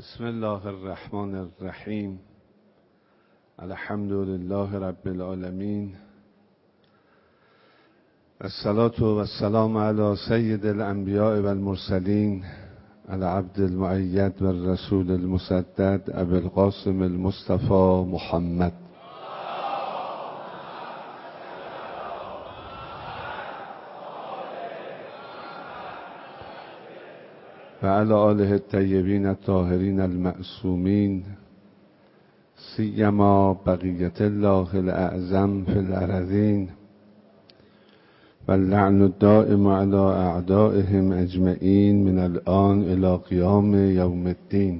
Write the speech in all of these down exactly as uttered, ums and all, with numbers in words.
بسم الله الرحمن الرحیم. الحمد لله رب العالمین. الصلاة و السلام علی سید الانبیاء و المرسلین، العبد المؤید و الرسول المسدد، ابی القاسم المصطفى محمد. و علی آله الطیبین الطاهرین المعصومین، سیما بقیت الله الاعظم فی الارضین، و اللعن الدائم علی اعدائهم اجمعین من الآن الی قیام یوم الدین.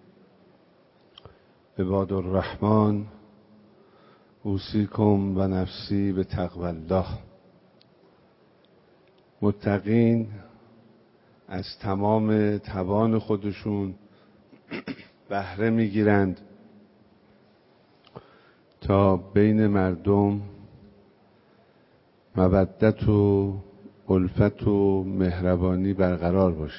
عباد الرحمن، اوصیکم و نفسی بتقوی الله. متقین از تمام توان خودشون بهره میگیرند تا بین مردم مودت و الفت و مهربانی برقرار باشه.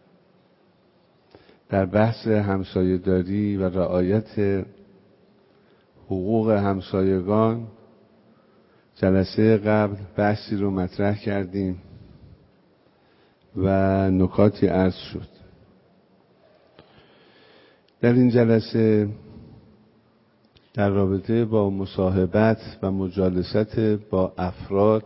در بحث همسایه‌داری و رعایت حقوق همسایگان جلسه قبل بحثی رو مطرح کردیم و نکاتی عرض شد. در این جلسه در رابطه با مصاحبت و مجالست با افراد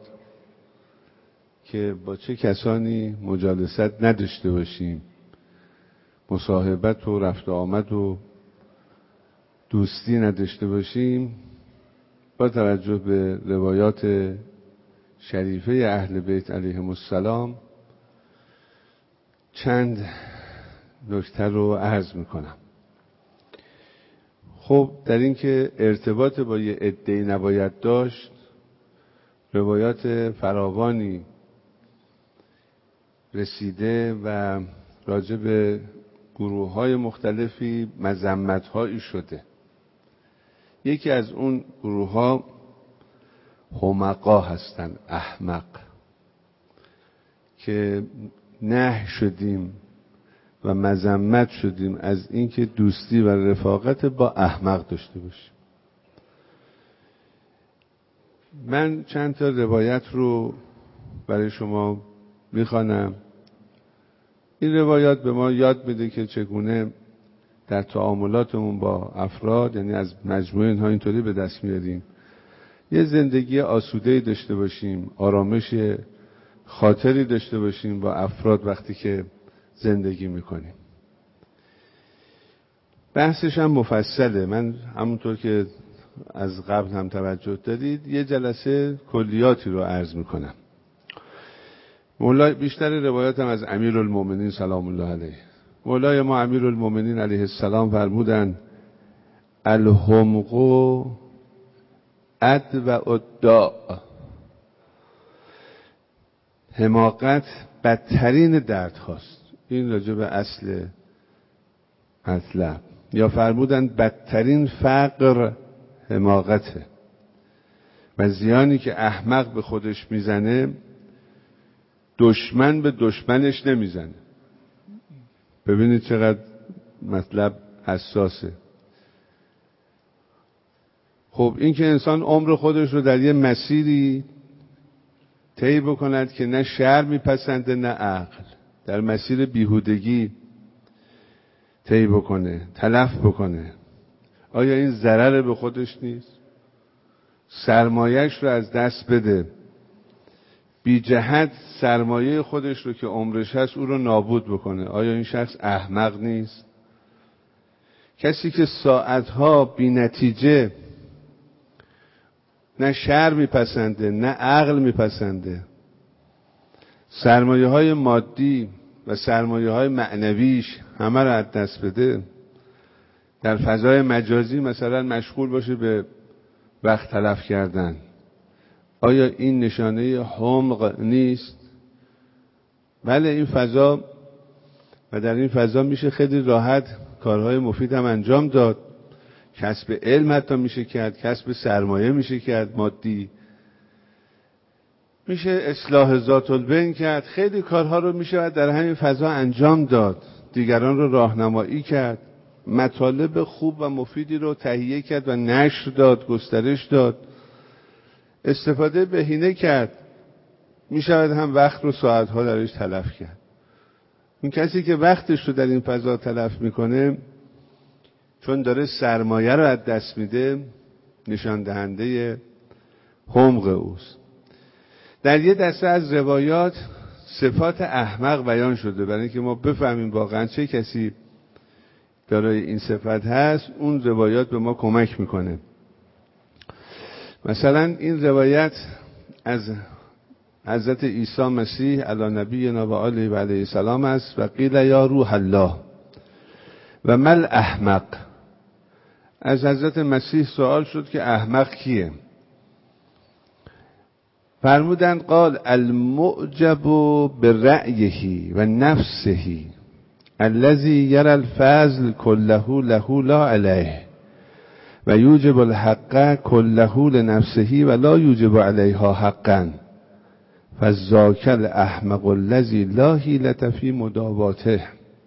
که با چه کسانی مجالست نداشته باشیم، مصاحبت و رفت و آمد و دوستی نداشته باشیم، با توجه به روایات شریفه اهل بیت علیهم السلام چند نکته رو عرض میکنم. خب در این که ارتباط با یه عده‌ای نباید داشت، روایات فراوانی رسیده و راجع به گروه‌های مختلفی مذمت‌هایی شده. یکی از اون گروه‌ها حمقا هستن، احمق، که نهی شدیم و مذمت شدیم از اینکه دوستی و رفاقت با احمق داشته باشیم. من چند تا روایت رو برای شما میخوانم. این روایات به ما یاد میده که چگونه در تعاملاتمون با افراد، یعنی از مجموعه اینها اینطوری به دست میاریم یه زندگی آسوده‌ای داشته باشیم، آرامش خاطری داشته باشیم با افراد وقتی که زندگی میکنیم. بحثش هم مفصله. من همونطور که از قبل هم توجه دارید یه جلسه کلیاتی رو عرض میکنم. مولای بیشتر روایات هم از امیرالمومنین سلام الله علیه. مولای ما امیرالمومنین علیه السلام فرمودن الحمق اد و ادعا. حماقت بدترین درد هاست. این راجع به اصل مطلب. یا فرمودن بدترین فقر حماقته و زیانی که احمق به خودش میزنه دشمن به دشمنش نمیزنه. ببینید چقدر مطلب حساسه. خب این که انسان عمر خودش رو در یه مسیری طی بکند که نه شر میپسنده نه عقل، در مسیر بیهودگی طی بکنه، تلف بکنه، آیا این ضرر به خودش نیست؟ سرمایه‌اش رو از دست بده، بی جهت سرمایه خودش رو که عمرش هست او رو نابود بکنه، آیا این شخص احمق نیست؟ کسی که ساعتها بی نتیجه نه شر میپسنده نه عقل میپسنده، سرمایه های مادی و سرمایه های معنویش همه را از دست بده، در فضای مجازی مثلا مشغول باشه به وقت تلف کردن، آیا این نشانه حمق نیست؟ بله این فضا و در این فضا میشه خیلی راحت کارهای مفید هم انجام داد، کسب علم حتی میشه کرد، کسب سرمایه میشه کرد مادی، میشه اصلاح ذات البین کرد، خیلی کارها رو میشه در همین فضا انجام داد، دیگران رو راهنمایی کرد. مطالب خوب و مفیدی رو تهیه کرد و نشر داد، گسترش داد، استفاده بهینه کرد، می شود هم وقت رو ساعتها درش تلف کرد. اون کسی که وقتش رو در این فضا تلف میکنه چون داره سرمایه رو از دست میده، نشان دهنده حمق اوست. در یه دسته از روایات صفات احمق بیان شده برای اینکه ما بفهمیم واقعا چه کسی دارای این صفت هست. اون روایات به ما کمک میکنه. مثلا این روایت از حضرت عیسی مسیح علی نبینا و آله و علیه السلام است و قیل یا روح الله و مل احمق. از حضرت مسیح سوال شد که احمق کیه؟ فرمودند قال المعجب برأیه و نفسه الذي يرى الفضل كله له لا عليه و یوجب الحق كله لنفسه و لا یوجب علیها حقا فذاک الاحمق الذي لا حیلة فی مداواته.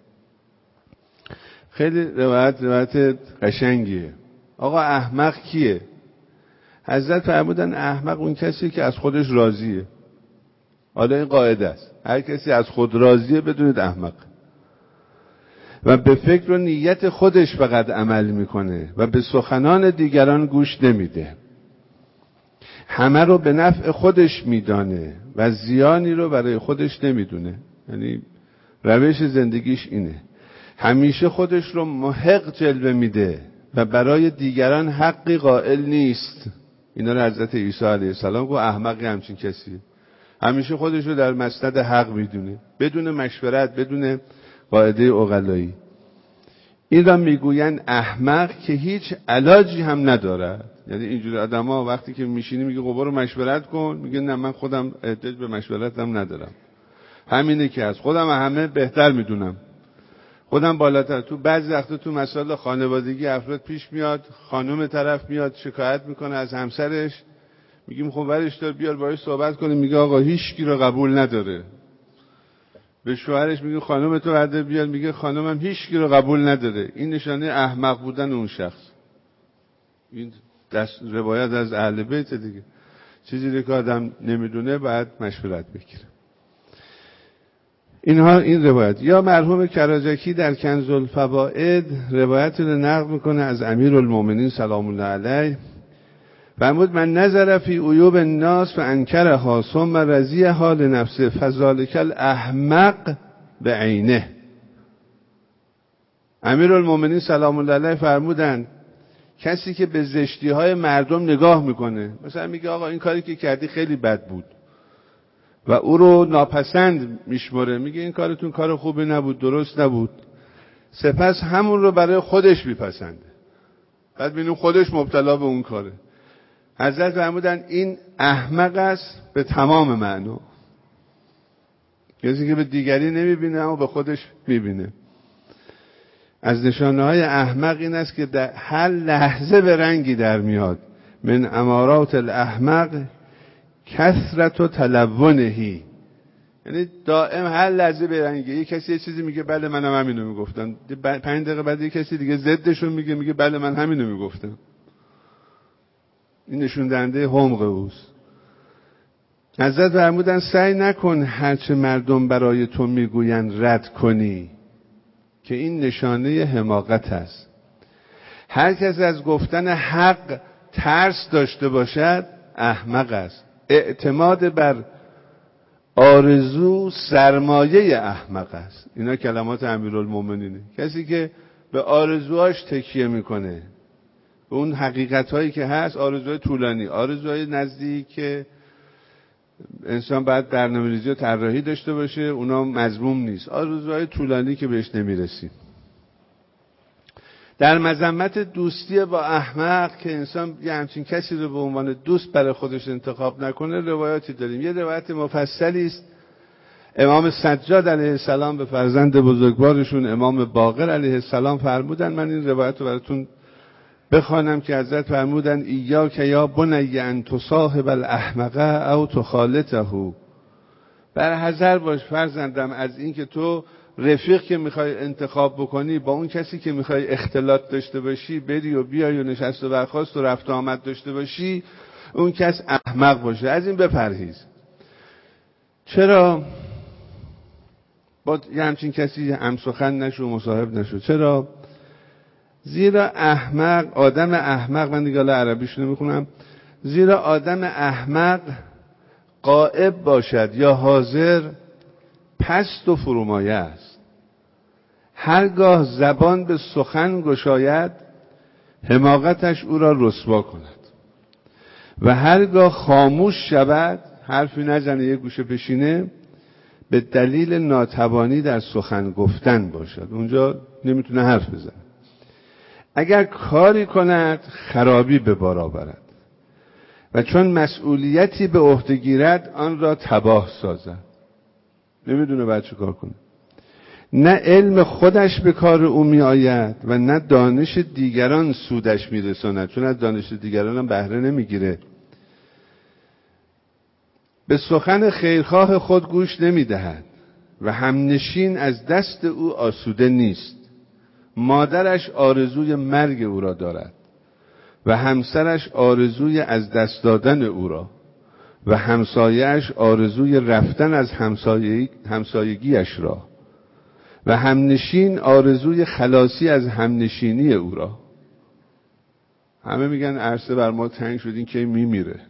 خیلی روایت روایت قشنگیه. آقا احمق کیه؟ حضرت فرمودن احمق اون کسی که از خودش راضیه. حالا این قاعده است، هر کسی از خود راضیه بدونید احمق و به فکر و نیت خودش فقط عمل میکنه و به سخنان دیگران گوش نمیده، همه رو به نفع خودش میدانه و زیانی رو برای خودش نمیدونه. یعنی روش زندگیش اینه، همیشه خودش رو محق جلوه میده و برای دیگران حقی قائل نیست. اینا رو حضرت عیسی علیه السلام گفت احمقی همچین کسی، همیشه خودش رو در مسند حق میدونه بدون مشورت، بدون قاعده عقلایی. این را میگوین احمق که هیچ علاجی هم ندارد. یعنی اینجور آدما وقتی که میشینی میگه خب برو مشورت کن، میگه نه من خودم احتیاج به مشورتم ندارم، همینه که از خودم همه بهتر میدونم، خودم بالاتر. تو بعضی وقتا تو مسائل خانوادگی افراد پیش میاد، خانم طرف میاد شکایت میکنه از همسرش، میگیم خب ورش دار بیار باهاش صحبت کنیم، میگه آقا هیچ کی رو قبول نداره. به شوهرش میگه خانم تو بعد بیار، میگه خانمم هیچ کی رو قبول نداره. این نشانه احمق بودن اون شخص. این دست روایت از اهل بیت دیگه. چیزی که آدم نمیدونه باید مشورت بگیره. اینها این روایت. یا مرحوم کراجکی در کنز الفوائد روایت رو نقل میکنه از امیرالمومنین سلام الله علیه، فرمود من نظر فی عیوب الناس فانکرها ثم رضیها لنفسه فذلک الاحمق بعینه. امیرالمومنین سلام الله علیه فرمودند کسی که به زشتی های مردم نگاه میکنه، مثلا میگه آقا این کاری که کردی خیلی بد بود و او رو ناپسند میشمره، میگه این کارتون کار خوبی نبود، درست نبود، سپس همون رو برای خودش میپسنده، بعد ببینیم خودش مبتلا به اون کاره. حضرت فرمودن این احمق است به تمام معنا. کسی که به دیگری نمیبینه اما به خودش میبینه. از نشانه های احمق این است که در هر لحظه به رنگی در میاد. من امارات الاحمق کثرت و تلونهی، یعنی دائم هر لحظه به رنگی. یک کسی یه چیزی میگه بله منم همینو میگفتم، پنج دقیقه بعد یک کسی دیگه ضدشو میگه، میگه بله من همینو میگفتم. این نشون دهنده حمق اوست. حضرت فرمودن سعی نکن هرچه مردم برای تو میگوین رد کنی که این نشانه حماقت است. هر کس از گفتن حق ترس داشته باشد احمق است. اعتماد بر آرزو سرمایه احمق است. اینا کلمات امیرالمومنینه. کسی که به آرزوهاش تکیه میکنه، به اون حقیقتایی که هست، آرزوهای طولانی، آرزوهای نزدیک که انسان باید برنامه‌ریزی و طراحی داشته باشه، اونا مذموم نیست. آرزوهای طولانی که بهش نمیرسیم. در مذمت دوستی با احمق که انسان یه همچین کسی رو به عنوان دوست برای خودش انتخاب نکنه روایاتی داریم. یه روایت مفصلی است. امام سجاد علیه السلام به فرزند بزرگوارشون امام باقر علیه السلام فرمودن، من این روایت رو براتون بخوانم که حضرت فرمودن ایاک یا بنی ان تصاحب الاحمق او تخالطه، بر حذر باش فرزندم از این که تو رفیق که میخوای انتخاب بکنی با اون کسی که میخوای اختلاط داشته باشی، بری و بیای و نشست و برخاست و رفت و آمد داشته باشی، اون کس احمق باشه. از این بپرهیز. چرا با یه همچین کسی همسخن نشو، مصاحب نشو؟ چرا؟ زیرا احمق، آدم احمق، من دیگه حالا عربیش نمیخونم، زیرا آدم احمق غائب باشد یا حاضر پست و فرومایه است. هرگاه زبان به سخن گشاید حماقتش او را رسوا کند و هرگاه خاموش شود، حرفی نزنه یک گوشه بشینه، به دلیل ناتوانی در سخن گفتن باشد. اونجا نمیتونه حرف بزنه. اگر کاری کند خرابی به بار آورد و چون مسئولیتی به عهده گیرد آن را تباه سازد. نمیدونه بعد چه کار کنه. نه علم خودش به کار او می آید و نه دانش دیگران سودش می رساند، چون از دانش دیگران هم بهره نمیگیره. به سخن خیرخواه خود گوش نمی دهد و همنشین از دست او آسوده نیست. مادرش آرزوی مرگ او را دارد و همسرش آرزوی از دست دادن او را و همسایه‌اش آرزوی رفتن از همسایگی همسایگیش را و همنشین آرزوی خلاصی از همنشینی او را. همه میگن عرصه بر ما تنگ شد، این کی میمیره.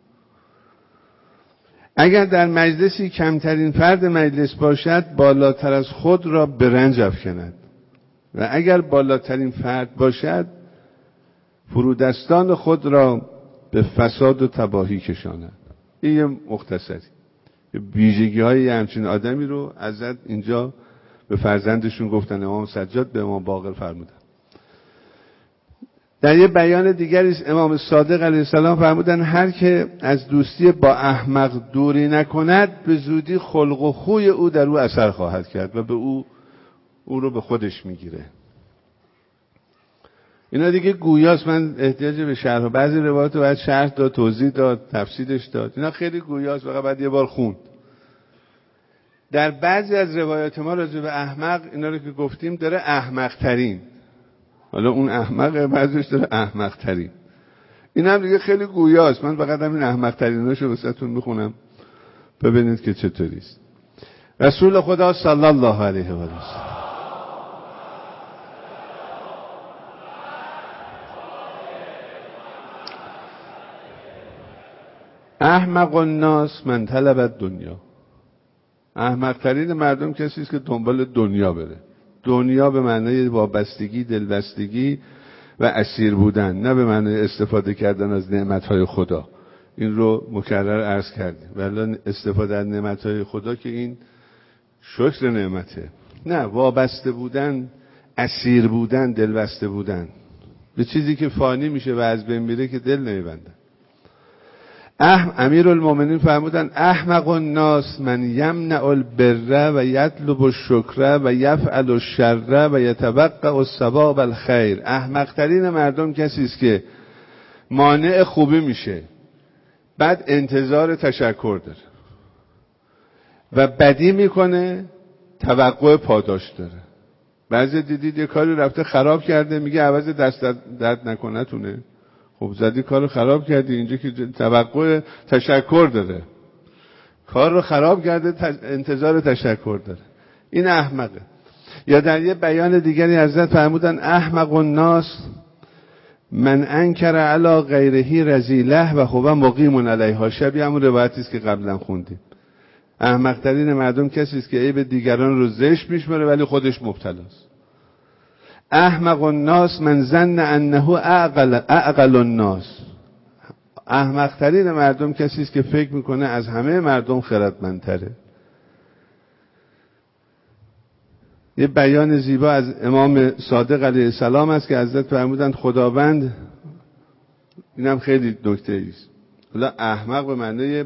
اگر در مجلسی کمترین فرد مجلس باشد بالاتر از خود را به رنج افکند و اگر بالاترین فرد باشد فرودستان خود را به فساد و تباهی کشاند. این یه مختصری ویژگی های همچین آدمی رو ازت اینجا به فرزندشون گفتن. امام سجاد به امام باقر فرمودن. در یه بیان دیگری امام صادق علیه السلام فرمودن هر که از دوستی با احمق دوری نکند به زودی خلق و خوی او در او اثر خواهد کرد و به او او رو به خودش میگیره. اینا دیگه گویاست. من احتیاج به شرح، بعضی روایات رو باید شرح داد، توضیح داد، تفسیرش داد. اینا خیلی گویاست، فقط بعد یه بار خوند. در بعضی از روایات ما راجع به احمق اینا رو که گفتیم داره احمق ترین، حالا اون احمق بعضیش داره احمق ترین. این هم دیگه خیلی گویاست. من فقط همین احمق تریناشو واسهتون میخونم ببینید که چطوریست. رسول خدا صلی الله علیه و آله احمق الناس من طلب دنیا. احمق ترین مردم کسی است که دنبال دنیا بره. دنیا به معنای وابستگی، دلبستگی و اسیر بودن، نه به معنای استفاده کردن از نعمتهای خدا. این رو مکرر عرض کردیم. ولی استفاده از نعمتهای خدا که این شکر نعمته، نه وابسته بودن، اسیر بودن، دلبسته بودن به چیزی که فانی میشه و از بین میره که دل نمیبندن. احم امیرالمومنین فرمودن احمق الناس من یمنع البر و یطلب الشکر و یفعل الشر و یتوقع الثواب الخیر. احمق ترین مردم کسی است که مانع خوبی میشه، بعد انتظار تشکر داره و بدی میکنه، توقع پاداش داره. بعضی دیدید یه کاری رفته خراب کرده، میگه عوض دست درد نکنه تونه. خب زدی کارو خراب کردی، اینجا که توقع تشکر داره، کار رو خراب کرده، انتظار تشکر داره. این احمقه. یا در یه بیان دیگری حضرت فرمودن احمق الناس من انکر علی غیره رذیله و هو مقیم علیها. شبیه همون روایتی است که قبلا خوندیم. احمق ترین مردم کسی است که عیب دیگران رو زشت میشمره ولی خودش مبتلاست. احمق الناس من ظن انه اعقل اعقل الناس. احمق ترین مردم کسی است که فکر میکنه از همه مردم خردمندتره. یه بیان زیبا از امام صادق علیه السلام است که حضرت فرمودند خداوند، اینم خیلی نکته است، حالا احمق به معنی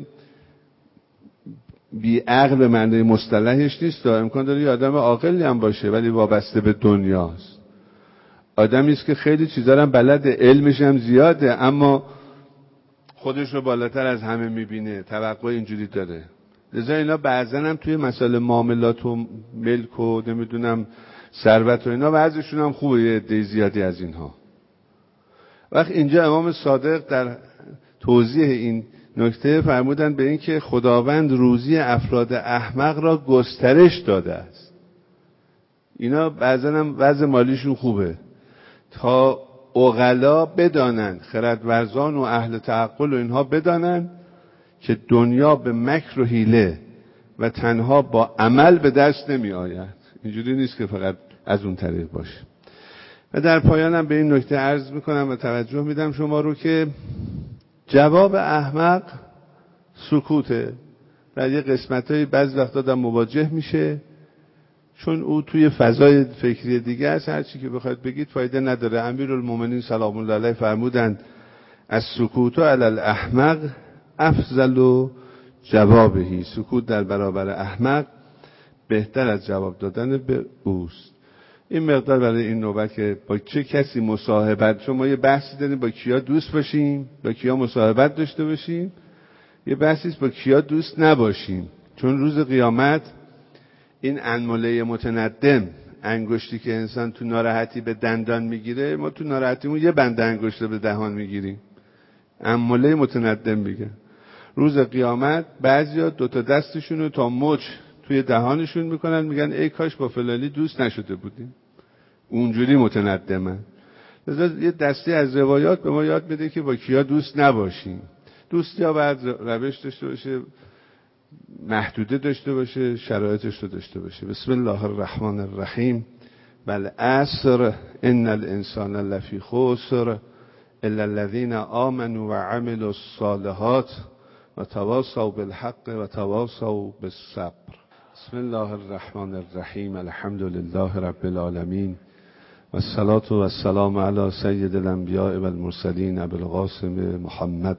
بی عقل به معنی مصطلحش نیست، امکان داره یه آدم عاقلی هم باشه ولی وابسته به دنیاست. آدمی است که خیلی چیزا رو بلد، علمش هم زیاده اما خودش رو بالاتر از همه میبینه، توقع اینجوری داره. لذا اینا بعضا هم توی مسائل معاملات و ملک و نمیدونم ثروت و اینا بعضیشون هم خوبه، یه عده زیادی از اینها. وقت اینجا امام صادق در توضیح این نکته فرمودن به این که خداوند روزی افراد احمق را گسترش داده است. اینا بعضا هم وضع مالیشون خوبه تا عقلا بدانند، خردورزان و اهل تعقل و اینها بدانند که دنیا به مکر و حیله و تنها با عمل به دست نمی آید. اینجوری نیست که فقط از اون طریق باشه. و در پایانم به این نکته عرض میکنم و توجه میدم شما رو که جواب احمق سکوته. در یه قسمتایی بعض وقتا آدم مواجه میشه چون او توی فضای فکری دیگه است، هر چی که بخواید بگید فایده نداره. امیرالمومنین سلام الله علیه فرمودند از سکوت علی الاحمق افضل و جوابهی، سکوت در برابر احمق بهتر از جواب دادن به اوست. این مقدار برای این نوبت که با چه کسی مصاحبت، چون ما یه بحثی داریم با کیا دوست باشیم، با کیا مصاحبت داشته باشیم، یه بحثیست با کیا دوست نباشیم. چون روز قیامت این انمله متندم، انگشتی که انسان تو ناراحتی به دندان میگیره، ما تو ناراحتیمون یه بند انگشت به دهان میگیریم، انمله متندم میگه. روز قیامت بعضیا دوتا دستشونو تا مچ توی دهانشون میکنن، میگن ای کاش با فلانی دوست نشده بودیم، اونجوری متندمن. لذا یه دستی از روایات به ما یاد میده که با کیا دوست نباشیم. دوستی ها باید روش داشته باشه، محدوده داشته باشه، شرایطش رو داشته باشه. بسم الله الرحمن الرحیم. والعصر ان الانسان لفی خسر الا الذین آمنوا وعملوا الصالحات وتواصوا بالحق وتواصوا بالصبر. بسم الله الرحمن الرحیم. الحمد لله رب العالمین والصلاة والسلام علی سید الانبیاء والمرسلین ابی القاسم محمد.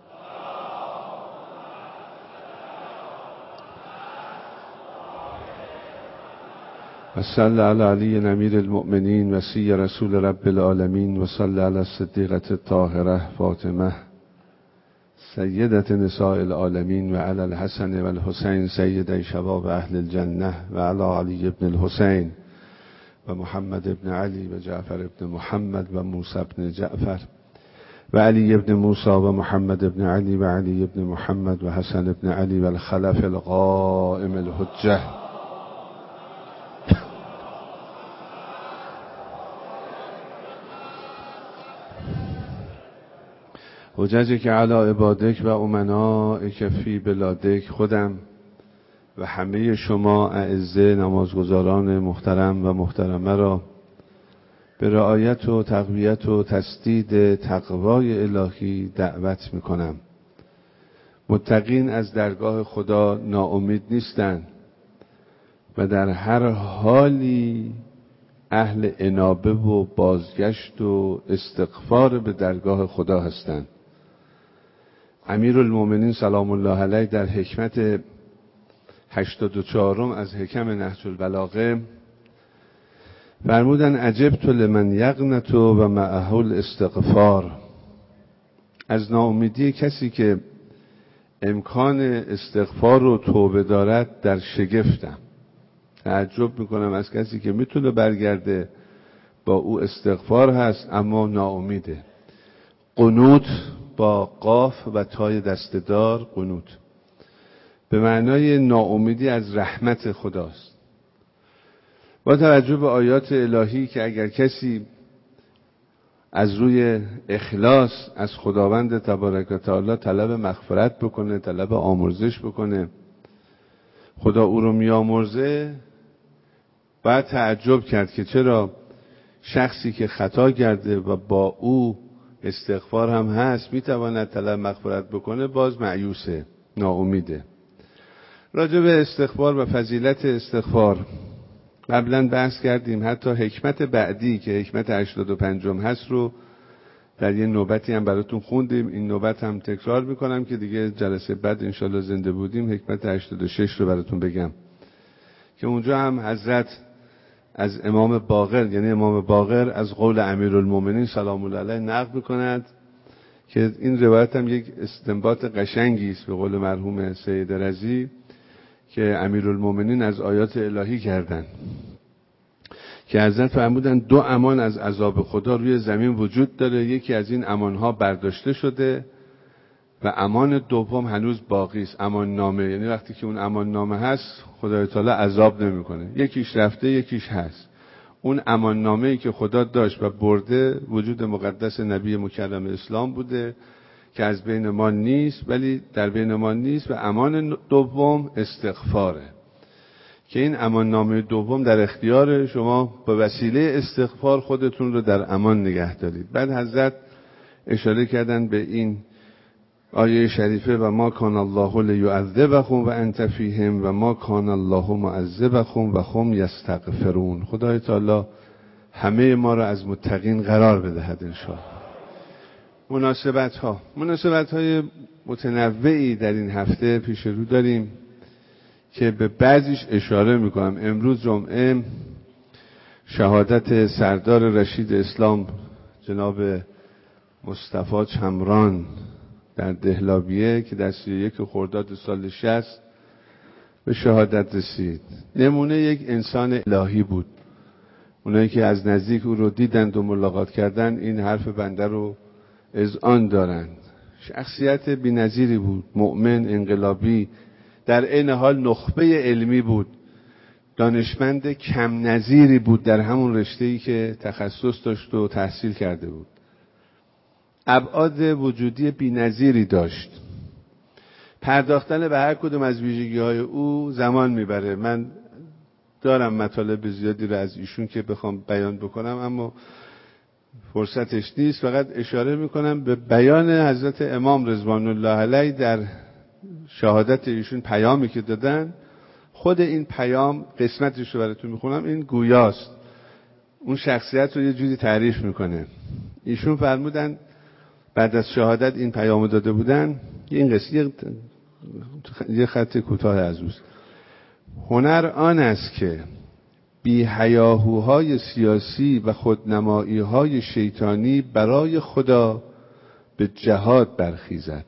وصلی علی علی امیر المؤمنین وصی رسول رب العالمین وصلی علی الصدیقة الطاهرة فاطمه سیدة نساء العالمین و علی الحسن و الحسین سیدی شباب اهل الجنه و علی علی ابن الحسین و محمد ابن علی و جعفر ابن محمد و موسی ابن جعفر و علی ابن موسی و محمد ابن علی و علی ابن محمد و حسن ابن علی و الخلف القائم الحجه. حججی که علی عبادک و امنائک فی بلادک. خودم و همه شما اعزه نمازگزاران محترم و محترمه را به رعایت و تقویت و تسدید تقوای الهی دعوت میکنم. متقین از درگاه خدا ناامید نیستند و در هر حالی اهل انابه و بازگشت و استغفار به درگاه خدا هستند. امیرالمومنین سلام الله علیه در حکمت هشتاد و چهارم از حکم نهج البلاغه فرمودن عجبت لمن یقنط و معه الاستغفار. از ناامیدی کسی که امکان استغفار و توبه دارد در شگفتم. تعجب میکنم از کسی که میتونه برگرده، با او استغفار هست اما ناامیده. قنوت با قاف و تای دستدار، قنوت به معنای ناامیدی از رحمت خداست. با توجه به آیات الهی که اگر کسی از روی اخلاص از خداوند تبارک و تعالی طلب مغفرت بکنه، طلب آمرزش بکنه، خدا او رو میامرزه، باید تعجب کرد که چرا شخصی که خطا کرده و با او استغفار هم هست میتواند طلب مغفرت بکنه باز مایوسه، ناامیده. راجع به استغفار و فضیلت استغفار قبلا بحث کردیم. حتی حکمت بعدی که حکمت هشتاد و پنجم هست رو در یه نوبتی هم براتون خوندیم. این نوبت هم تکرار میکنم که دیگه جلسه بعد انشالله زنده بودیم حکمت هشتاد و شش رو براتون بگم که اونجا هم حضرت از امام باقر، یعنی امام باقر از قول امیرالمومنین سلام الله علیه نقل میکند که این روایت هم یک استنباط قشنگی است به قول مرحوم سید رضی که امیرالمومنین از آیات الهی کردن که حضرت فرمودن دو امان از عذاب خدا روی زمین وجود داره، یکی از این امانها برداشته شده و امان دوم هنوز باقی است، امان نامه. یعنی وقتی که اون امان نامه هست خدای تعالی عذاب نمیکنه. یکیش رفته یکیش هست. اون امان نامه‌ای که خدا داشت و برده وجود مقدس نبی مکرم اسلام بوده که از بین ما نیست، ولی در بین ما نیست. و امان دوم استغفاره که این امان نامه دوم در اختیار شما، به وسیله استغفار خودتون رو در امان نگه دارید. بعد حضرت اشاره کردن به این آیه شریفه و ما کان الله لیعذبهم و انت فیهم و ما کان الله معذبهم و هم یستغفرون. خدای تعالی همه ما را از متقین قرار بدهد ان شاء الله. مناسبت ها مناسبت های متنوعی در این هفته پیش رو داریم که به بعضیش اشاره میکنم. امروز جمعه شهادت سردار رشید اسلام جناب مصطفی چمران در دهلابیه که در سی و یک خرداد سال شصت به شهادت رسید. نمونه یک انسان الهی بود. اونایی که از نزدیک او رو دیدند و ملاقات کردند این حرف بنده رو اذعان دارند. شخصیت بی‌نظیری بود، مؤمن، انقلابی، در عین حال نخبه علمی بود، دانشمند کم نظیری بود در همون رشته‌ای که تخصص داشت و تحصیل کرده بود. ابعاد وجودی بی‌نظیری داشت. پرداختن به هر کدوم از ویژگی‌های او زمان میبره. من دارم مطالب زیادی رو از ایشون که بخوام بیان بکنم اما فرصتش نیست. فقط اشاره میکنم به بیان حضرت امام رضوان الله علیه در شهادت ایشون، پیامی که دادن. خود این پیام قسمتش رو براتون میخونم. این گویاست، اون شخصیت رو یه جوری تعریف میکنه. ایشون فرمودن بعد از شهادت این پیامو داده بودن، این قصه یه خط کوتاه از اوست. هنر آن است که بی هیاهوهای سیاسی و خودنمایی‌های شیطانی برای خدا به جهاد برخیزد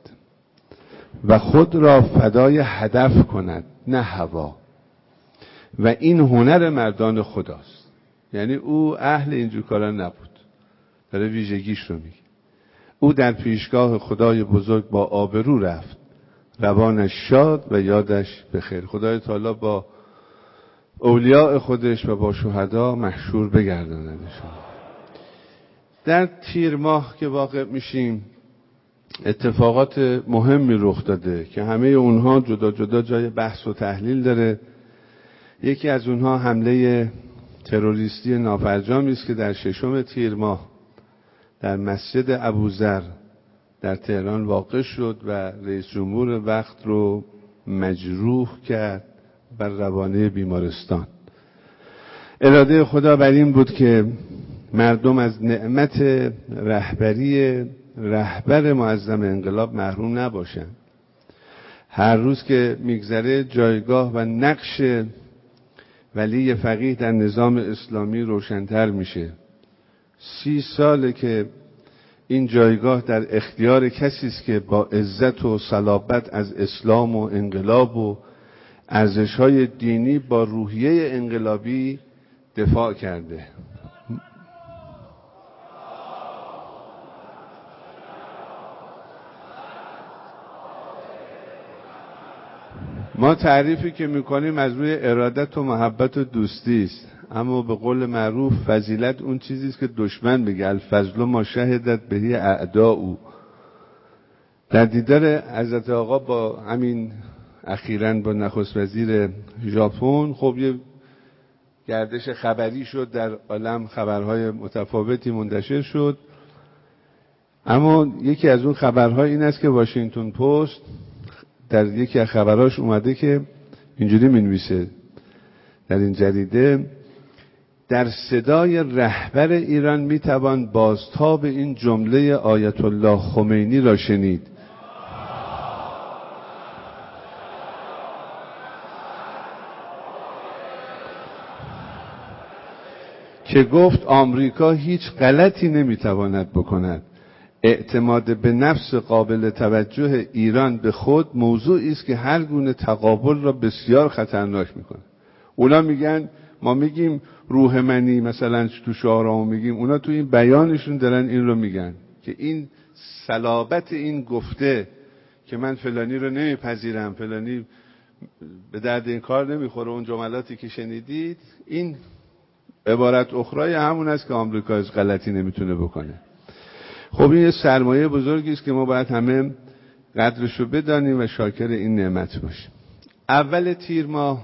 و خود را فدای هدف کند نه هوا، و این هنر مردان خداست. یعنی او اهل اینجور کارا نبود، داره ویژگیش رو میگه. او در پیشگاه خدای بزرگ با آبرو رفت، روانش شاد و یادش بخیر. خدای تعالی با اولیاء خودش و با شهدا محشور بگرداندشون. در تیر ماه که واقع میشیم اتفاقات مهمی رخ داده که همه اونها جدا جدا جای بحث و تحلیل داره. یکی از اونها حمله تروریستی نافرجامی است که در ششم تیر ماه در مسجد ابوذر در تهران واقع شد و رئیس جمهور وقت رو مجروح کرد بر روانه بیمارستان. اراده خدا بر این بود که مردم از نعمت رهبری رهبر معظم انقلاب محروم نباشند. هر روز که میگذره جایگاه و نقش ولی فقیه در نظام اسلامی روشن‌تر میشه. سی ساله که این جایگاه در اختیار کسی است که با عزت و صلابت از اسلام و انقلاب و ارزش‌های دینی با روحیه انقلابی دفاع کرده. ما تعریفی که میکنیم از روی ارادت و محبت و دوستی است، اما به قول معروف فضیلت اون چیزی است که دشمن بگه الفضل ما شهدت بهی اعداء. در دیدار حضرت آقا با همین اخیراً با نخست وزیر ژاپن، خب یه گردش خبری شد در عالم، خبرهای متفاوتی منتشر شد، اما یکی از اون خبرها این است که واشنگتن پست در یکی از خبراش اومده که اینجوری می‌نویسه در این جریده: در صدای رهبر ایران میتوان بازتاب این جمله آیت الله خمینی را شنید که گفت آمریکا هیچ غلطی نمیتواند بکند، اعتماد به نفس قابل توجه ایران به خود موضوعی است که هر گونه تقابل را بسیار خطرناک میکنه. اونا میگن، ما میگیم روح منی مثلا تو شعارامو میگیم، اونا تو این بیانشون دارن این رو میگن که این صلابت این گفته که من فلانی رو نمیپذیرم، فلانی به درد این کار نمیخوره، اون جملاتی که شنیدید، این عبارت اخرای همون است که آمریکا از غلطی نمیتونه بکنه. خب این سرمایه بزرگی است که ما باید همه قدرش رو بدانیم و شاکر این نعمت باشیم. اول تیر ماه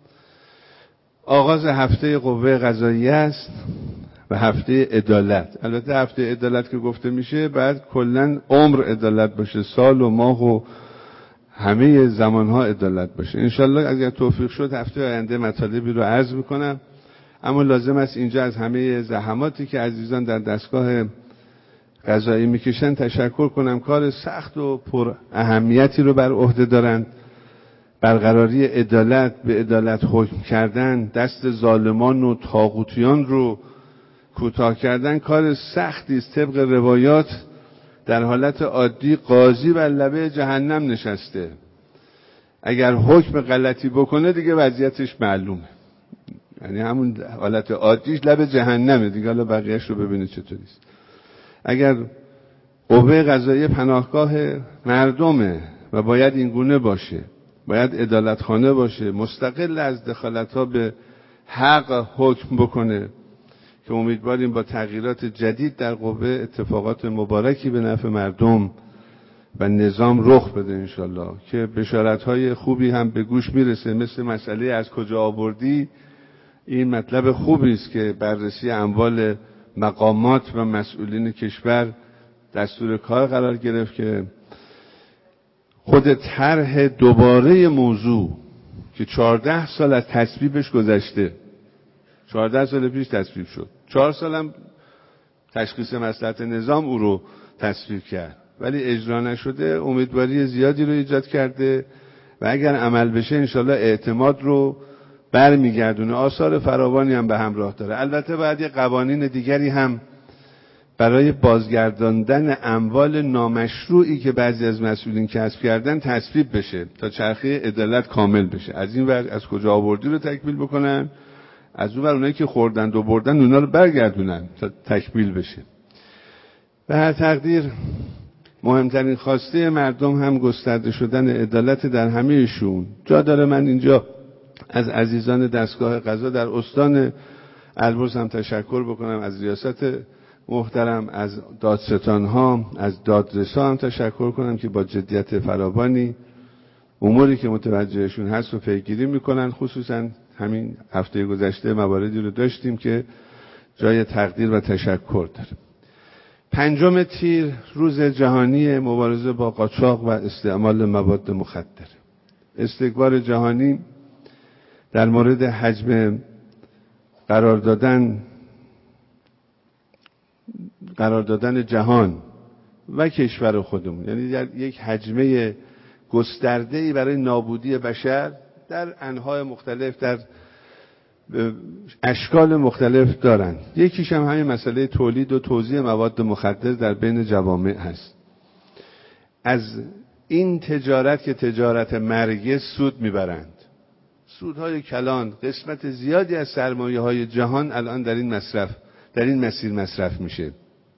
آغاز هفته قوه قضاییه است و هفته عدالت. البته هفته عدالت که گفته میشه بعد کلا عمر عدالت باشه، سال و ماه و همه زمانها عدالت باشه. انشالله اگر توفیق شد هفته آینده مطالبی رو عرض میکنم، اما لازم است اینجا از همه زحماتی که عزیزان در دستگاه قضایی میکشن تشکر کنم. کار سخت و پر اهمیتی رو بر عهده دارند. برقراری عدالت، به عدالت حکم کردن، دست ظالمان و طاغوتیان رو کوتاه کردن کار سختی است. طبق روایات در حالت عادی قاضی بر لبه جهنم نشسته، اگر حکم غلطی بکنه دیگه وضعیتش معلومه، یعنی همون حالت عادیش لب جهنمه دیگه، حالا بقیه‌اش رو ببینید چطوریست. اگر قوه قضاییه پناهگاه مردمه و باید این گونه باشه، باید عدالتخانه باشه، مستقل از دخالت‌ها به حق حکم بکنه، که امیدواریم با تغییرات جدید در قوه اتفاقات مبارکی به نفع مردم و نظام رخ بده انشالله، که بشارت‌های خوبی هم به گوش میرسه، مثل مسئله از کجا آوردی. این مطلب خوبی است که بررسی اموال مقامات و مسئولین کشور دستور کار قرار گرفت، که خود طرح دوباره موضوع که چهارده سال از تصویبش گذشته، چهارده سال پیش تصویب شد، چهار سالم تشخیص مصلحت نظام او رو تصویب کرد ولی اجرا نشده، امیدواری زیادی رو ایجاد کرده و اگر عمل بشه انشالله اعتماد رو برمیگردونه. آثار فراوانی هم به همراه داره. البته باید یه قوانین دیگری هم برای بازگرداندن اموال نامشروعی که بعضی از مسئولین کسب کردن تصویب بشه تا چرخه عدالت کامل بشه. از این ور از کجا آوردی رو تکمیل بکنن، از اون ور اونایی که خوردن و بردن اونا رو برگردونن تا تکمیل بشه. به هر تقدیر مهمترین خواسته مردم هم گسترده شدن عدالت در همه شون. جا داره من اینجا از عزیزان دستگاه قضا در استان البرز هم تشکر بکنم، از ریاست محترم، از دادستانها، از دادرسا هم تشکر کنم که با جدیت فراوانی اموری که متوجهشون هست رو پیگیری میکنن. خصوصا همین هفته گذشته مواردی رو داشتیم که جای تقدیر و تشکر داره. پنجم تیر روز جهانی مبارزه با قاچاق و استعمال مواد مخدر. استکبار جهانی در مورد حجم قرار دادن قرار دادن جهان و کشور خودمون، یعنی در یک حجمه گسترده‌ای برای نابودی بشر در انواع مختلف، در اشکال مختلف دارن. یکیش هم همین مسئله تولید و توزیع مواد مخدر در بین جوامع هست. از این تجارت که تجارت مرگه سود میبرند، سودهای کلان. قسمت زیادی از سرمایه‌های جهان الان در این مصرف در این مسیر مصرف میشه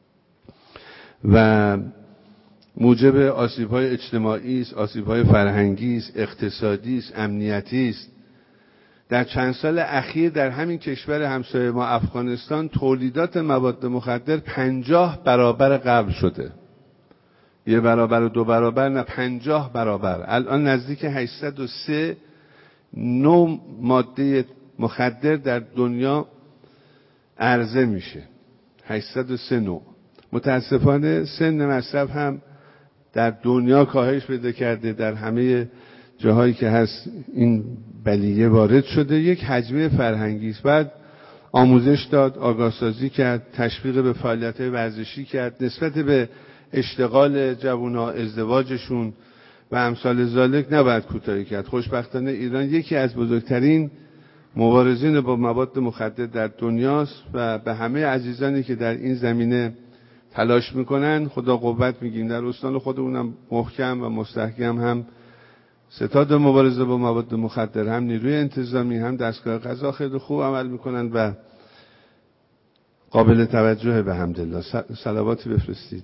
و موجب آسیب‌های اجتماعی است، آسیب‌های فرهنگی است، اقتصادی است، امنیتی است. در چند سال اخیر در همین کشور همسایه ما افغانستان تولیدات مواد مخدر پنجاه برابر قبل شده. یه برابر و دو برابر نه، پنجاه برابر. الان نزدیک هشتصد و سه نوع ماده مخدر در دنیا عرضه میشه. هشتصد و سه نوع. متاسفانه سن مصرف هم در دنیا کاهش پیدا کرده، در همه جاهایی که هست این بلیه وارد شده. یک حجمه فرهنگی است. بعد آموزش داد، آگاه سازی کرد، تشویق به فعالیت‌های ورزشی کرد، نسبت به اشتغال جوان‌ها، ازدواجشون و امثال ذالک نباید کوتاهی کرد. خوشبختانه ایران یکی از بزرگترین مبارزین با مواد مخدر در دنیاست و به همه عزیزانی که در این زمینه تلاش میکنن خدا قوت میگیم. در استان خودمونم محکم و مستحکم هم ستاد مبارزه با مواد مخدر، هم نیروی انتظامی، هم دستگاه قضا خیلی خوب عمل میکنن و قابل توجه به حمدالله. صلواتی بفرستید.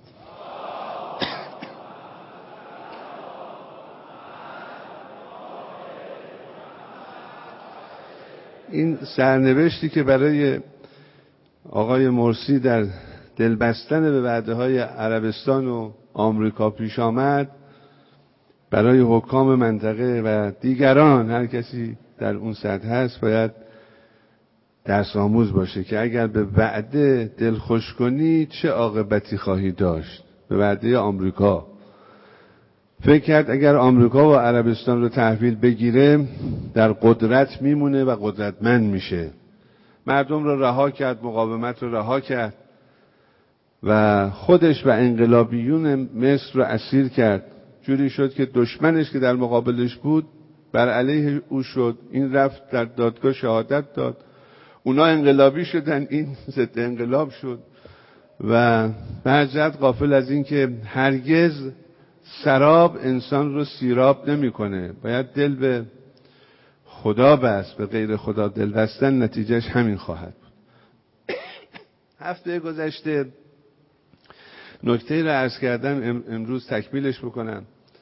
این سرنوشتی که برای آقای مرسی در دلبستن به وعده های عربستان و آمریکا پیش آمد، برای حکام منطقه و دیگران، هر کسی در اون سطح هست، باید درس آموز باشه که اگر به وعده دلخوش کنی چه عاقبتی خواهی داشت. به وعده آمریکا فکر کرد اگر آمریکا و عربستان رو تحویل بگیره در قدرت میمونه و قدرتمند میشه. مردم رو رها کرد، مقاومت رو رها کرد و خودش و انقلابیون مصر رو اسیر کرد. جوری شد که دشمنش که در مقابلش بود بر علیه او شد. این رفت در دادگاه شهادت داد، اونا انقلابی شدن، این ضد انقلاب شد. و به حضرت غافل از این که هرگز سراب انسان رو سیراب نمیکنه، باید دل به خدا بست. به غیر خدا دل بستن نتیجهش همین خواهد بود. هفته گذشته نکته رو عرض کردم، امروز تکمیلش بکنم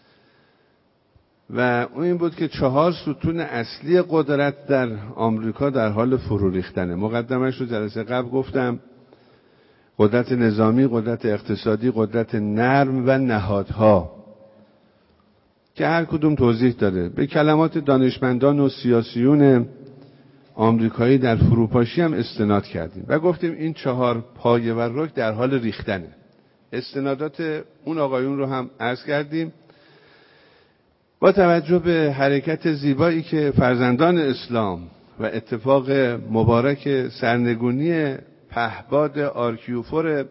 و اون این بود که چهار ستون اصلی قدرت در آمریکا در حال فرو ریختنه. مقدمش رو جلسه قبل گفتم: قدرت نظامی، قدرت اقتصادی، قدرت نرم و نهادها، که هر کدوم توضیح داره. به کلمات دانشمندان و سیاسیون آمریکایی در فروپاشی هم استناد کردیم و گفتیم این چهار پایه و رکن در حال ریختنه. استنادات اون آقایون رو هم عرض کردیم. با توجه به حرکت زیبایی که فرزندان اسلام و اتفاق مبارک سرنگونی پهباد آرکیوفور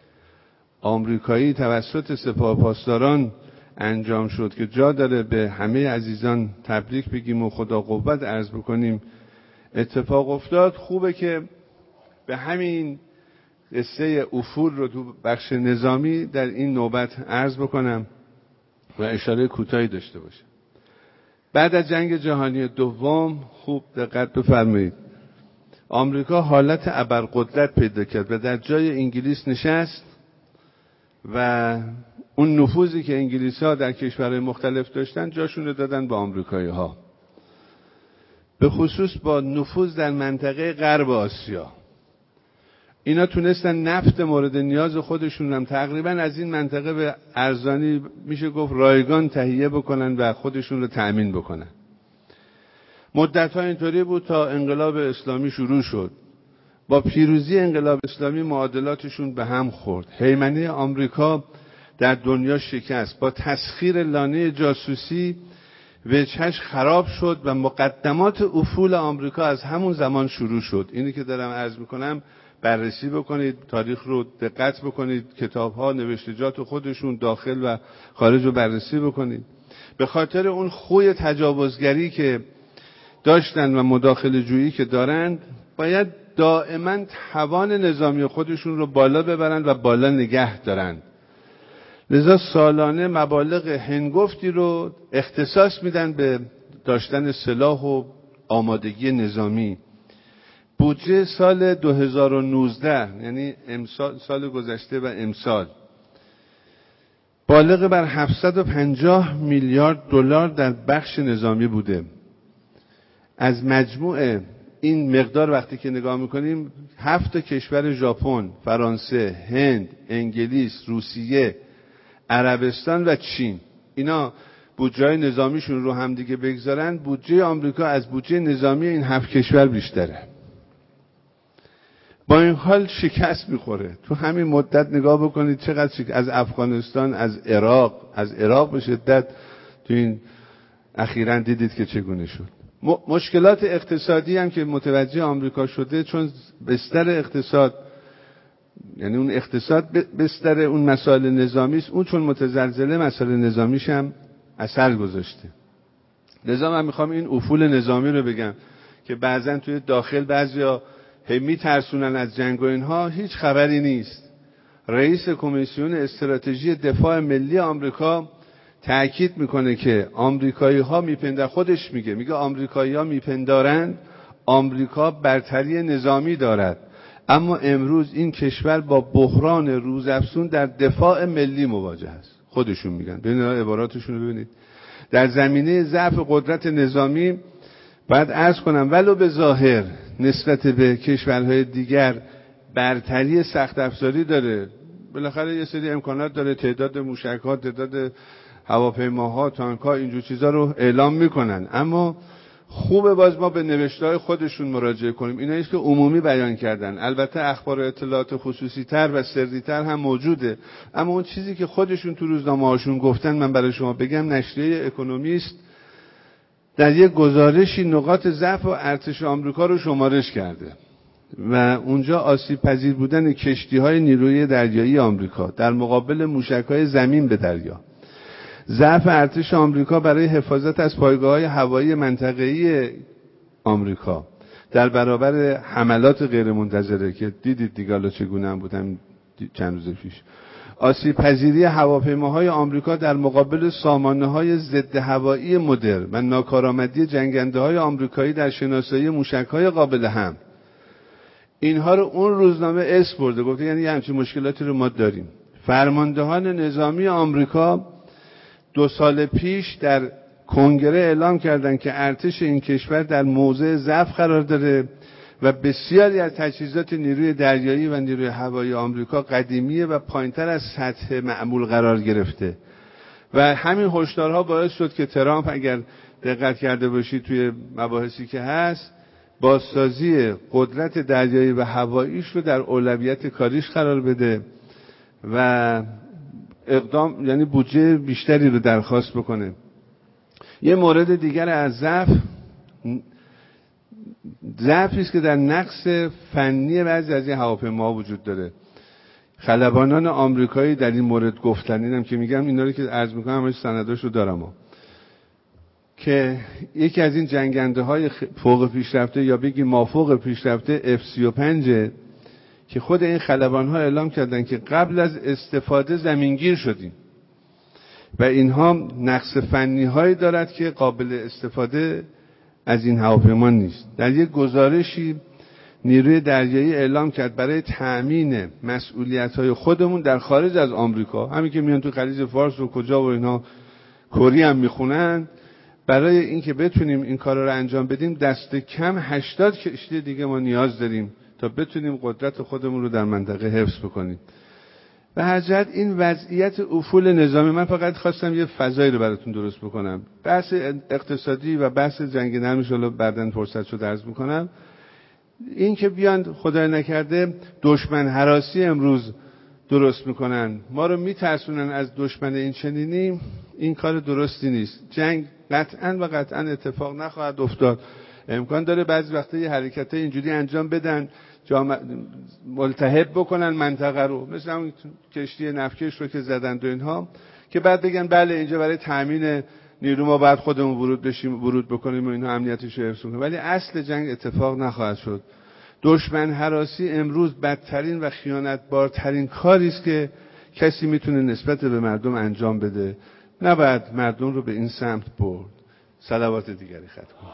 آمریکایی توسط سپاه پاسداران انجام شد که جا داره به همه عزیزان تبریک بگیم و خدا قوت عرض بکنیم، اتفاق افتاد. خوبه که به همین قصه افول رو تو بخش نظامی در این نوبت عرض بکنم و اشاره کوتاهی داشته باشم. بعد از جنگ جهانی دوم، خوب دقت بفرمایید، آمریکا حالت ابرقدرت پیدا کرد و در جای انگلیس نشست و اون نفوذی که انگلیس‌ها در کشورهای مختلف داشتن جاشون رو دادن به آمریکایی‌ها. به خصوص با نفوذ در منطقه غرب آسیا، اینا تونستن نفت مورد نیاز خودشون هم تقریبا از این منطقه به ارزانی میشه گفت رایگان تهیه بکنن و خودشون رو تأمین بکنن. مدت‌ها اینطوری بود تا انقلاب اسلامی شروع شد. با پیروزی انقلاب اسلامی معادلاتشون به هم خورد. هیمنه آمریکا در دنیا شکست. با تسخیر لانه جاسوسی وجهش خراب شد و مقدمات افول آمریکا از همون زمان شروع شد. اینی که دارم عرض میکنم بررسی بکنید، تاریخ رو دقت بکنید، کتاب‌ها، نوشتجات خودشون داخل و خارج رو بررسی بکنید. به خاطر اون خوی تجاوزگری که داشتن و مداخله جویی که دارند، باید دائما توان نظامی خودشون رو بالا ببرند و بالا نگه دارند. لذا سالانه مبالغ هنگفتی رو اختصاص میدن به داشتن سلاح و آمادگی نظامی. بودجه سال دو هزار و نوزده، یعنی امسال، سال گذشته و امسال، بالغ بر هفتصد و پنجاه میلیارد دلار در بخش نظامی بوده. از مجموع این مقدار وقتی که نگاه میکنیم، هفت کشور ژاپن، فرانسه، هند، انگلیس، روسیه، عربستان و چین، اینا بودجه نظامیشون رو هم دیگه بگذارن، بودجه آمریکا از بودجه نظامی این هفت کشور بیشتره. با این حال شکست میخوره. تو همین مدت نگاه بکنید چقدر شکست، از افغانستان، از عراق، از عراق به شدت تو این اخیراً دیدید که چگونه شد. مشکلات اقتصادی هم که متوجه آمریکا شده، چون بستر اقتصاد، یعنی اون اقتصاد بستر اون مسائل نظامی است، اون چون متزلزله مسائل نظامیش هم اثر گذاشته. لذا من میخوام این افول نظامی رو بگم که بعضن توی داخل بعضیا هی میترسونن از جنگ و اینها، هیچ خبری نیست. رئیس کمیسیون استراتژی دفاع ملی آمریکا تأکید میکنه که آمریکایی ها میپندارند، خودش میگه میگه آمریکایی ها میپندارند آمریکا برتری نظامی دارد، اما امروز این کشور با بحران روزافزون در دفاع ملی مواجه است. خودشون میگن، ببینید عباراتشون رو ببینید. در زمینه ضعف قدرت نظامی باید عرض کنم ولو به ظاهر نسبت به کشورهای دیگر برتری سخت افزاری داره، بالاخره یه سری امکانات داره، تعداد موشک‌ها، تعداد هواپیماها، تانک‌ها، اینجور چیزا رو اعلام میکنن، اما خوبه باز ما به نوشته‌های خودشون مراجعه کنیم. اینایی که عمومی بیان کردن، البته اخبار و اطلاعات خصوصی‌تر و سری‌تر هم موجوده، اما اون چیزی که خودشون تو روزنامه‌هاشون گفتن من برای شما بگم. نشریه اکونومیست در یک گزارشی نقاط ضعف و ارتش آمریکا رو شمارش کرده و اونجا آسیب پذیر بودن کشتی‌های نیروی دریایی آمریکا در مقابل موشک‌های زمین به دریا، ضعف ارتش آمریکا برای حفاظت از پایگاه‌های هوایی منطقه‌ای آمریکا در برابر حملات غیرمنتظره که دیدید دیگه حالا چگونه هم بودن چند روز پیش، آسیب پذیری هواپیماهای آمریکا در مقابل سامانه‌های ضد هوایی مدرن و ناکارآمدی جنگنده‌های آمریکایی در شناسایی موشک‌های قابل حمل. اینها رو اون روزنامه اسم برده، گفته یعنی همچین مشکلاتی رو ما داریم. فرماندهان نظامی آمریکا دو سال پیش در کنگره اعلام کردند که ارتش این کشور در موضع ضعف قرار داره و بسیاری از تجهیزات نیروی دریایی و نیروی هوایی آمریکا قدیمیه و پایینتر از سطح معمول قرار گرفته و همین هشدارها باعث شد که ترامپ اگر دقت کرده باشید توی مباحثی که هست بازسازی قدرت دریایی و هواییش رو در اولویت کاریش قرار بده و اقدام یعنی بودجه بیشتری رو درخواست بکنه. یه مورد دیگر از ضعف ضعفی است که در نقص فنی بعضی از این هواپیماها وجود داره. خلبانان آمریکایی در این مورد گفتن، اینم که میگم اینا رو که عرض میکنم همش سنداش رو دارم ها. که یکی از این جنگنده های فوق پیشرفته یا بگی مافوق پیشرفته اف سی و پنج که خود این خلبان ها اعلام کردن که قبل از استفاده زمینگیر شدیم و اینها نقص فنی هایی دارد که قابل استفاده از این هواپیما نیست. در یک گزارشی نیروی دریایی اعلام کرد برای تأمین مسئولیت های خودمون در خارج از آمریکا، همین که میان تو خلیج فارس و کجا و اینا کری هم میخونن، برای اینکه بتونیم این کارا رو انجام بدیم دست کم هشتاد کشتی دیگه ما نیاز داریم تا بتونیم قدرت خودمون رو در منطقه حفظ بکنیم. به هر جهت این وضعیت افول نظامی، من فقط خواستم یه فضایی رو براتون درست بکنم. بحث اقتصادی و بحث جنگ نرم ان شاءالله بعداً فرصت شد عرض میکنم. این که بیان خدای نکرده دشمن هراسی امروز درست میکنن، ما رو میترسونن از دشمن این چنینی، این کار درستی نیست. جنگ قطعاً و قطعاً اتفاق نخواهد افتاد. امکان داره بعضی وقتا یه حرکت اینجوری انجام بدن جامع... ملتهب بکنن منطقه رو، مثل همون کشتی نفتکش رو که زدن و اینها، که بعد بگن بله اینجا برای تامین نیرو ما بعد خودمون ورود بشیم ورود بکنیم و اینها امنیتش رو حفظ کنیم، ولی اصل جنگ اتفاق نخواهد شد. دشمن هراسی امروز بدترین و خیانتبارترین کاری است که کسی میتونه نسبت به مردم انجام بده. نباید مردم رو به این سمت برد. صلوات دیگری ختم کنیم.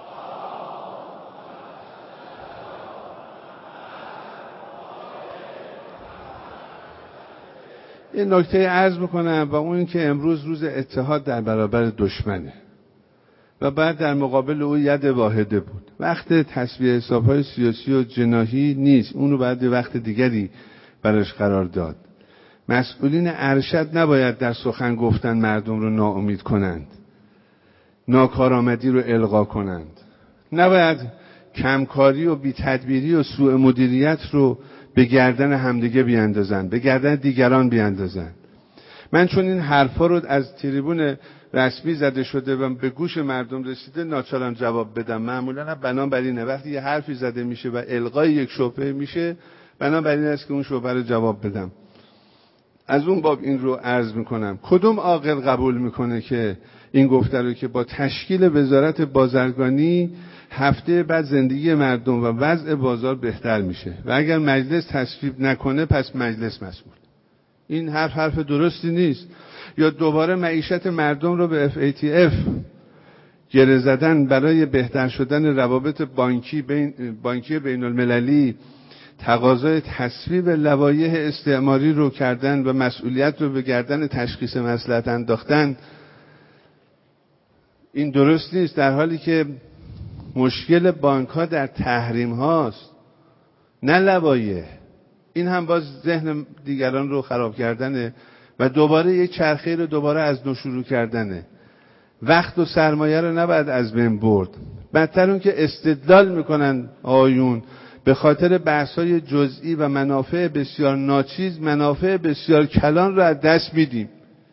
یه نکته عرض میکنم و اون این که امروز روز اتحاد در برابر دشمنه و بعد در مقابل او ید واحده بود. وقت تصفیه حساب‌های سیاسی و جناحی نیست، اون رو بعد وقت دیگری براش قرار داد. مسئولین ارشد نباید در سخن گفتن مردم رو ناامید کنند، ناکارآمدی رو القا کنند، نباید کمکاری و بی‌تدبیری و سوء مدیریت رو به گردن همدیگه بیاندازن، به گردن دیگران بیاندازن. من چون این حرفا رو از تریبون رسمی زده شده و به گوش مردم رسیده ناچارم جواب بدم. معمولا بنابراینه وقتی یه حرفی زده میشه و القای یک شبهه میشه، بنابراین است که اون شبهه رو جواب بدم. از اون باب این رو عرض میکنم. کدوم عاقل قبول میکنه که این گفته رو که با تشکیل وزارت بازرگانی هفته بعد زندگی مردم و وضع بازار بهتر میشه و اگر مجلس تصویب نکنه پس مجلس مسئول؟ این حرف حرف درستی نیست. یا دوباره معیشت مردم رو به اف ای تی اف گره زدن برای بهتر شدن روابط بانکی بین بانکی بین المللی، تقاضای تصویب لوایح استعماری رو کردن و مسئولیت رو به گردن تشخیص مصلحت انداختن. این درست نیست، در حالی که مشکل بانک ها در تحریم هاست نه لوایح. این هم باز ذهن دیگران رو خراب کردنه و دوباره یک چرخه رو دوباره از نو شروع کردنه. وقت و سرمایه رو نباید از بین برد. بدتر اون که استدلال میکنن آیون به خاطر بحث‌های جزئی و منافع بسیار ناچیز، منافع بسیار کلان رو از دست میدیم.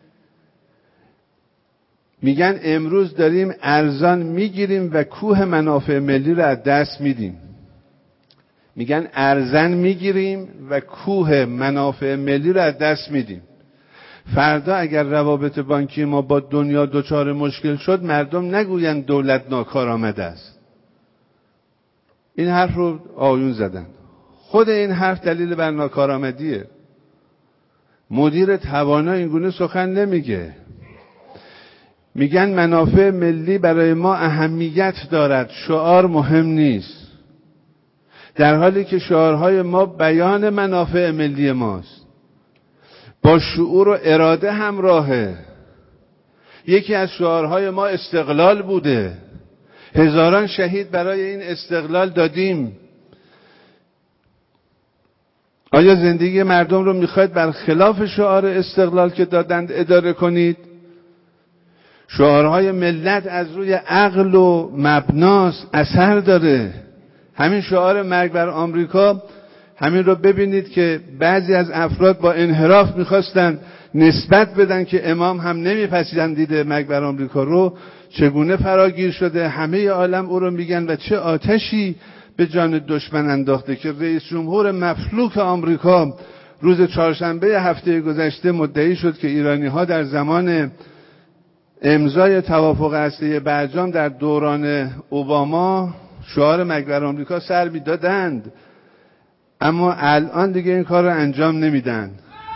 میگن امروز داریم ارزان میگیریم و کوه منافع ملی رو از دست میدیم. میگن ارزان میگیریم و کوه منافع ملی رو از دست میدیم. فردا اگر روابط بانکی ما با دنیا دچار مشکل شد، مردم نگویند دولت ناکارآمد است. این حرف رو آیون زدن. خود این حرف دلیل بر ناکارآمدیه. مدیر توانا اینگونه سخن نمیگه. میگن منافع ملی برای ما اهمیت دارد، شعار مهم نیست، در حالی که شعارهای ما بیان منافع ملی ماست، با شعور و اراده همراهه. یکی از شعارهای ما استقلال بوده، هزاران شهید برای این استقلال دادیم. آیا زندگی مردم رو میخواید برخلاف شعار استقلال که دادند اداره کنید؟ شعارهای ملت از روی عقل و مبناست، اثر داره. همین شعار مرگ بر آمریکا، همین رو ببینید که بعضی از افراد با انحراف میخواستن نسبت بدن که امام هم نمیپسندیده مرگ بر آمریکا رو، چگونه فراگیر شده، همه عالم او رو میگن و چه آتشی به جان دشمن انداخته که رئیس جمهور مفلوک آمریکا روز چهارشنبه هفته گذشته مدعی شد که ایرانی ها در زمان امضای توافق هسته‌ای برجام در دوران اوباما شعار مرگ بر آمریکا سر میدادند، اما الان دیگه این کار رو انجام نمیدن.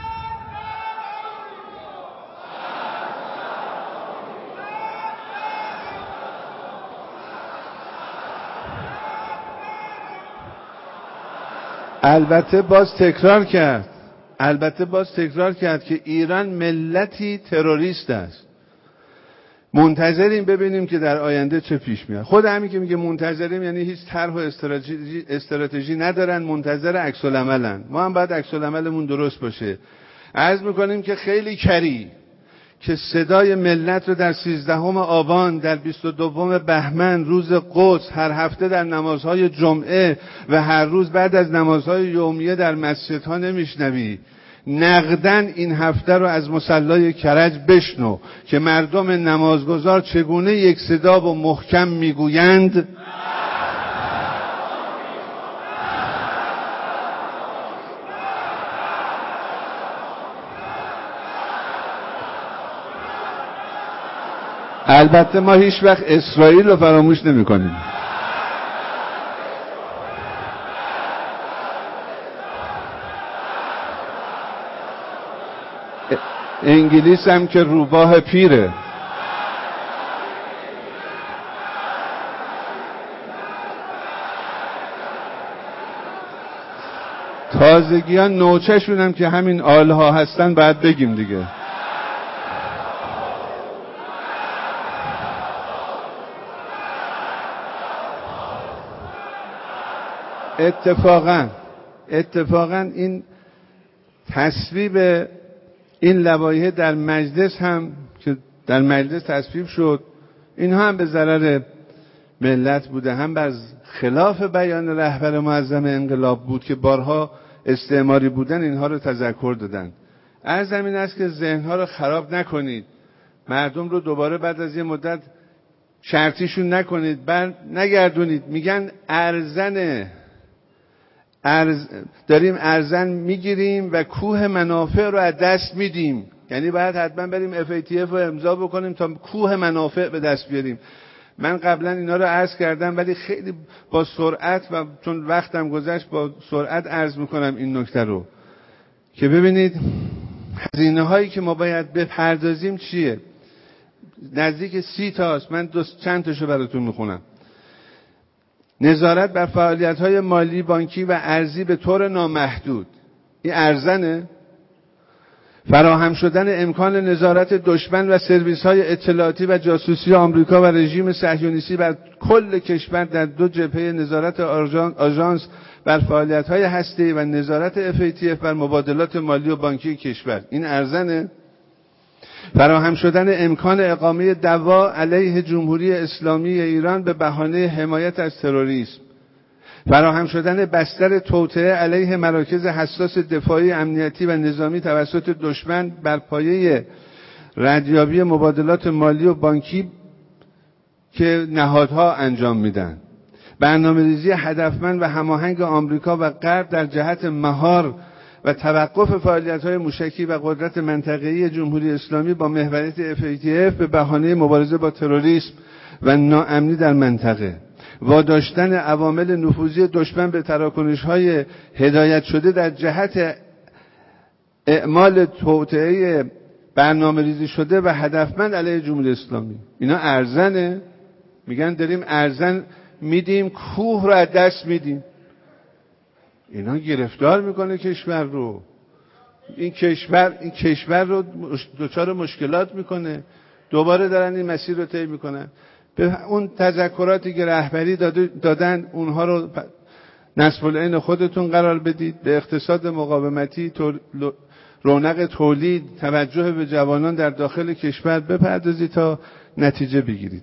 البته باز تکرار کرد البته باز تکرار کرد که ایران ملتی تروریست است. منتظریم ببینیم که در آینده چه پیش میاد. خود همین که میگه منتظریم یعنی هیچ طرح و استراتژی استراتژی ندارن، منتظر عکس العملن. ما هم باید عکس العملمون درست باشه. عرض میکنیم که خیلی کری که صدای ملت رو در سیزدهم آبان، در بیست و دوم بهمن روز قدس، هر هفته در نمازهای جمعه و هر روز بعد از نمازهای یومیه در مسجدها نمیشنوی. نقدن این هفته رو از مصلای کرج بشنو که مردم نمازگزار چگونه یک صدا و محکم میگویند البته ما هیچ وقت اسرائیل رو فراموش نمی کنیم. انگلیس هم که روباه پیره. تازگیان نوچه‌شون هم که همین آلها هستن باید بگیم دیگه. اتفاقا اتفاقا این تصویب این لوایح در مجلس هم که در مجلس تصویب شد، اینها هم به ضرر ملت بوده، هم بر خلاف بیان رهبر معظم انقلاب بود که بارها استعماری بودن اینها رو تذکر دادن. عرض این است که ذهنها رو خراب نکنید، مردم رو دوباره بعد از یه مدت شرطیشون نکنید، بر نگردونید. میگن ارزنه ارز داریم ارزن میگیریم و کوه منافع رو از دست میدیم، یعنی باید حتما بریم اف ای تی اف رو امضا بکنیم تا کوه منافع به دست بیاریم. من قبلا اینا رو عرض کردم ولی خیلی با سرعت و چون وقتم گذشت با سرعت عرض میکنم این نکته رو که ببینید هزینه هایی که ما باید بپردازیم چیه؟ نزدیک سی تاست. من دو چند تاشو براتون میخونم. نظارت بر فعالیت های مالی، بانکی و ارزی به طور نامحدود. این ارزنه. فراهم شدن امکان نظارت دشمن و سرویس های اطلاعاتی و جاسوسی آمریکا و رژیم صهیونیستی بر کل کشور در دو جبهه، نظارت آژانس بر فعالیت های هسته‌ای و نظارت اف ای تی اف بر مبادلات مالی و بانکی کشور. این ارزنه. فراهم شدن امکان اقامه دعوا علیه جمهوری اسلامی ایران به بهانه حمایت از تروریسم. فراهم شدن بستر توطئه علیه مراکز حساس دفاعی، امنیتی و نظامی توسط دشمن بر پایه ردیابی مبادلات مالی و بانکی که نهادها انجام میدن. برنامه‌ریزی هدفمند و هماهنگ آمریکا و غرب در جهت مهار و توقف فعالیت‌های موشکی و قدرت منطقه‌ای جمهوری اسلامی با محوریت اف ای تی اف به بهانه مبارزه با تروریسم و ناامنی در منطقه. واداشتن عوامل نفوذی دشمن به تراکنش‌های هدایت شده در جهت اعمال توطئه برنامه‌ریزی شده و هدفمند علیه جمهوری اسلامی. اینا ارزنه. میگن داریم ارزن میدیم، کوه رو از دست میدیم. اینا گرفتار میکنه کشور رو. این کشور این کشور رو دچار مشکلات میکنه. دوباره دارن این مسیر رو طی میکنن. به اون تذکراتی که رهبری دادن اونها رو نصب العین خودتون قرار بدید. به اقتصاد مقاومتی، رونق تولید، توجه به جوانان در داخل کشور بپردازید تا نتیجه بگیرید.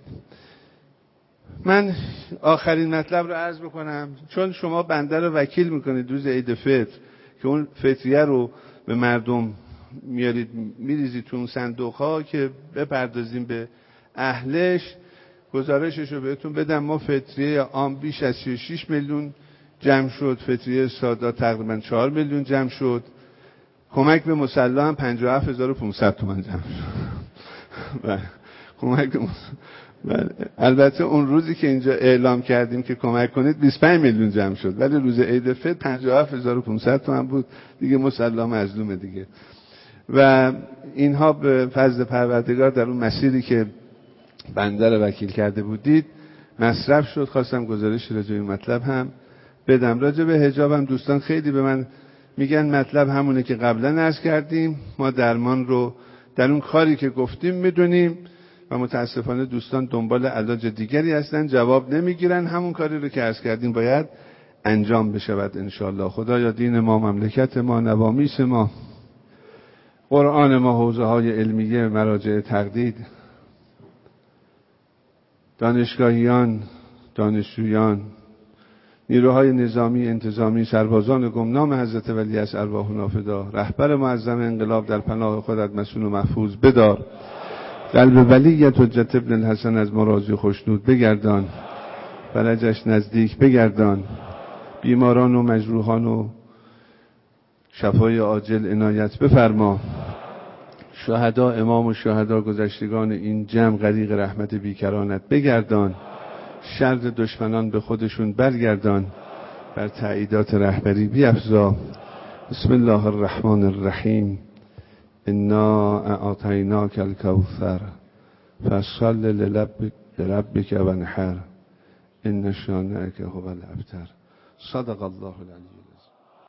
من آخرین مطلب رو عرض بکنم، چون شما بنده رو وکیل میکنید روز عید فطر که اون فطریه رو به مردم میارید میریزید تو اون صندوق ها که بپردازیم به اهلش. گزارشش رو بهتون بدم. ما فطریه عام بیش از سی و شش میلیون جمع شد، فطریه ساده تقریبا چهار میلیون جمع شد، کمک به مسلح هم پنجاه و هفت هزار و پانصد تومان جمع شد. و کمک به مسلح البته اون روزی که اینجا اعلام کردیم که کمک کنید بیست و پنج میلیون جمع شد، ولی روز عید فطر پنجاه و هفت هزار و پانصد تومان بود دیگه. مسلح مظلومه دیگه. و اینها به فضل پروردگار در اون مسیری که بنده رو وکیل کرده بودید مصرف شد. خواستم گزارش راجع به مطلب هم بدم. راجع به حجاب هم دوستان خیلی به من میگن مطلب همونه که قبلا عرض کردیم. ما درمان رو در اون کاری که گفتیم میدونیم و متاسفانه دوستان دنبال علاج دیگری هستن، جواب نمیگیرن. همون کاری رو که عرض کردیم باید انجام بشود انشالله. خدایا دین ما، مملکت ما، نوامیس ما، قرآن ما، حوزه های علمیه، مراجع تقلید، دانشگاهیان، دانشجویان، نیروهای نظامی، انتظامی، سربازان گمنام حضرت ولی از ارواحنا فدا، رهبر معظم انقلاب در پناه خودت مسون و محفوظ بدار. قلب ولیت حجت ابن الحسن از مرازی خوشنود بگردان، فرجش نزدیک بگردان، بیماران و مجروحان و شفای عاجل عنایت بفرما. شهدا، امام و شهدا گذشتگان این جمع غریق رحمت بیکرانت بگردان. شر دشمنان به خودشون برگردان، بر تأییدات رهبری بیفزا. بسم الله الرحمن الرحیم. انا اعطیناک الکوثر فصل لربک وانحر ان شانئک هو الابتر. صدق الله العلی.